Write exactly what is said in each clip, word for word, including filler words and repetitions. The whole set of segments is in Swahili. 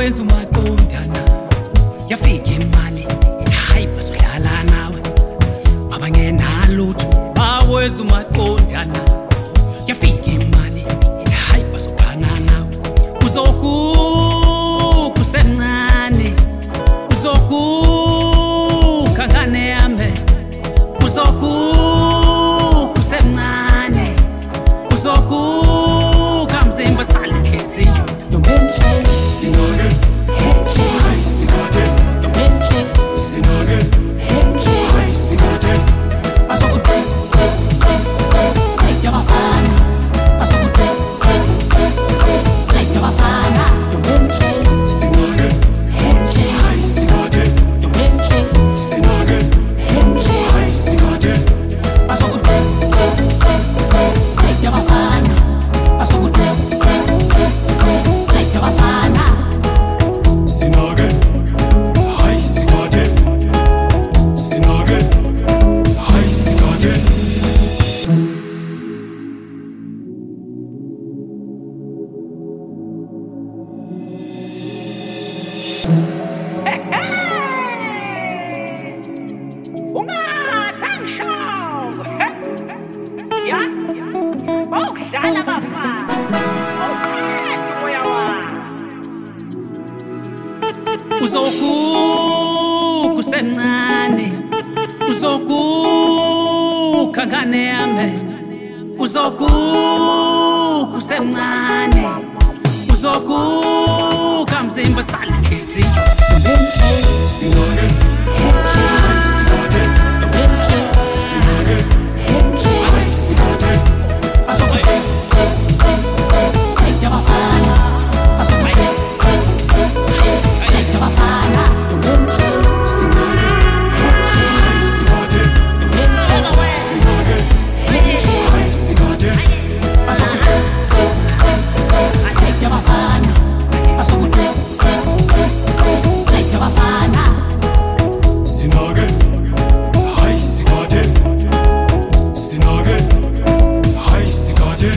wenza umaqondana yafika imali hayi basodlala nawe abangenalutho bawenza umaqondana yafika imali hayi basogana nawe uzoku kusencane uzoku kangane yame uzoku kusencane uzoku kamzimba salenhliziyo Bentley, Sinage, Henke, Hai Sinage, Bentley, Sinage, Henke, Hai Sinage. Asoku tre, tre, tre, tre, tre, yabafana. Asoku tre, tre, tre, tre, tre, yabafana. Bentley, Sinage, Henke, Hai Sinage, Bentley, Sinage, Henke, Hai Sinage. Asoku tre, tre, tre, tre, tre, yabafana. Asoku tre, tre, tre, tre, tre, yabafana. Sinage, Hai Sinage, Sinage, Hai Sinage. Ungathangishow. Ya. Bawudlala bafana. Awuqedi moya wami. uzoku kusencane uzoku kangane yame uzoku kusencane uzoku kamzimba salenhliziyo Bentley, Sinage, Henke, Hai Sinage, Bentley, Sinage, Henke, Hai Sinage. Asoku tre, tre, tre, tre, tre, yabafana. Asoku tre, tre, tre, tre, tre, yabafana. Bentley, Sinage, Henke, Hai Sinage, Bentley, Sinage, Henke, Hai Sinage. Asoku tre, tre, tre, tre, tre, yabafana. Asoku tre, tre, tre, tre, tre, yabafana. Sinage, Hai Sinage, Sinage, Hai Sinage.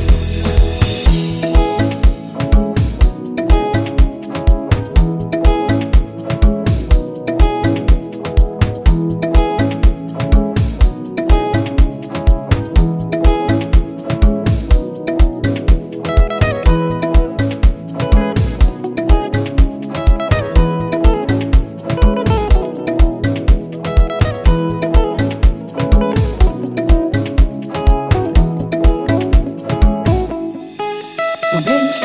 Bentley.